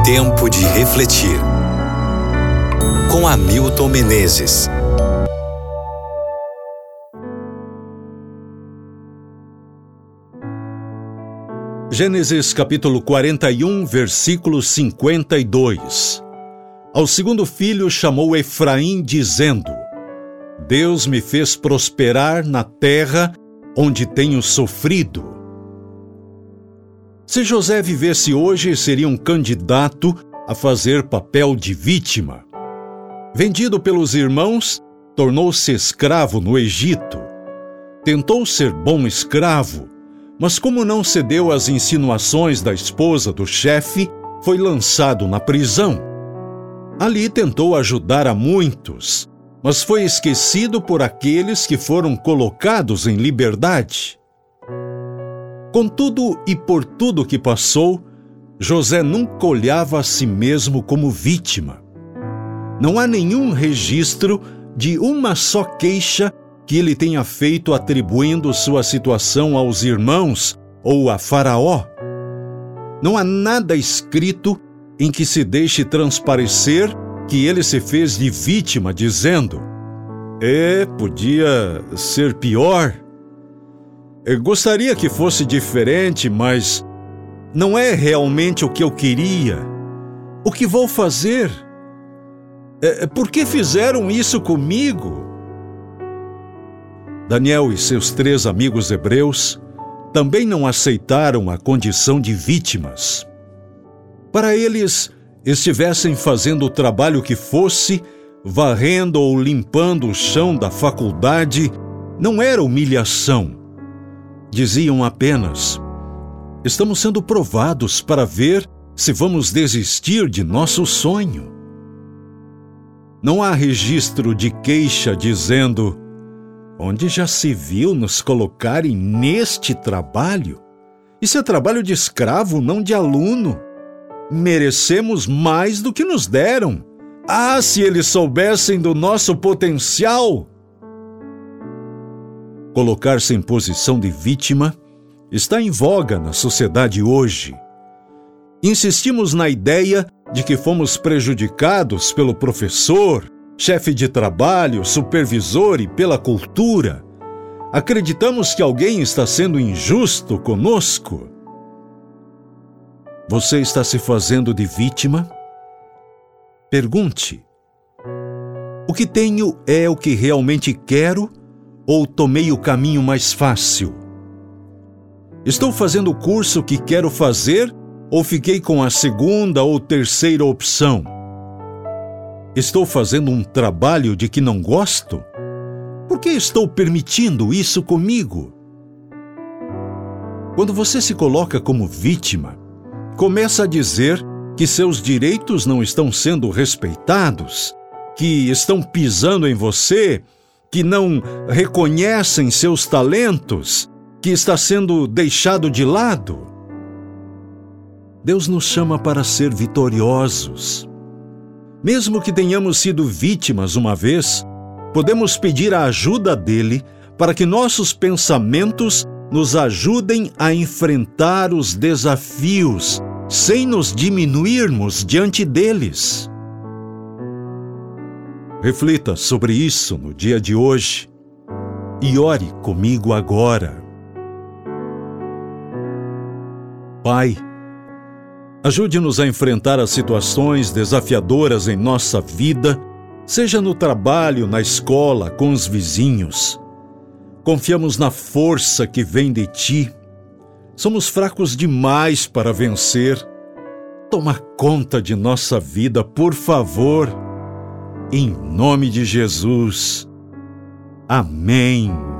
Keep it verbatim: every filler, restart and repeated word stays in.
Tempo de refletir. Com Hamilton Menezes. Gênesis capítulo quarenta e um, versículo cinquenta e dois. Ao segundo filho chamou Efraim, dizendo: Deus me fez prosperar na terra onde tenho sofrido. Se José vivesse hoje, seria um candidato a fazer papel de vítima. Vendido pelos irmãos, tornou-se escravo no Egito. Tentou ser bom escravo, mas como não cedeu às insinuações da esposa do chefe, foi lançado na prisão. Ali tentou ajudar a muitos, mas foi esquecido por aqueles que foram colocados em liberdade. Contudo e por tudo que passou, José nunca olhava a si mesmo como vítima. Não há nenhum registro de uma só queixa que ele tenha feito atribuindo sua situação aos irmãos ou a Faraó. Não há nada escrito em que se deixe transparecer que ele se fez de vítima, dizendo: É, podia ser pior. Eu gostaria que fosse diferente, mas não é realmente o que eu queria. O que vou fazer? É, por que fizeram isso comigo? Daniel e seus três amigos hebreus também não aceitaram a condição de vítimas. Para eles, estivessem fazendo o trabalho que fosse, varrendo ou limpando o chão da faculdade, não era humilhação. Diziam apenas: estamos sendo provados para ver se vamos desistir de nosso sonho. Não há registro de queixa dizendo: onde já se viu nos colocarem neste trabalho? Isso é trabalho de escravo, não de aluno. Merecemos mais do que nos deram. Ah, se eles soubessem do nosso potencial! Colocar-se em posição de vítima está em voga na sociedade hoje. Insistimos na ideia de que fomos prejudicados pelo professor, chefe de trabalho, supervisor e pela cultura. Acreditamos que alguém está sendo injusto conosco. Você está se fazendo de vítima? Pergunte: o que tenho é o que realmente quero ou tomei o caminho mais fácil? Estou fazendo o curso que quero fazer ou fiquei com a segunda ou terceira opção? Estou fazendo um trabalho de que não gosto? Por que estou permitindo isso comigo? Quando você se coloca como vítima, começa a dizer que seus direitos não estão sendo respeitados, que estão pisando em você, que não reconhecem seus talentos, que está sendo deixado de lado. Deus nos chama para ser vitoriosos. Mesmo que tenhamos sido vítimas uma vez, podemos pedir a ajuda dele para que nossos pensamentos nos ajudem a enfrentar os desafios sem nos diminuirmos diante deles. Reflita sobre isso no dia de hoje e ore comigo agora. Pai, ajude-nos a enfrentar as situações desafiadoras em nossa vida, seja no trabalho, na escola, com os vizinhos. Confiamos na força que vem de Ti. Somos fracos demais para vencer. Toma conta de nossa vida, por favor. Em nome de Jesus. Amém.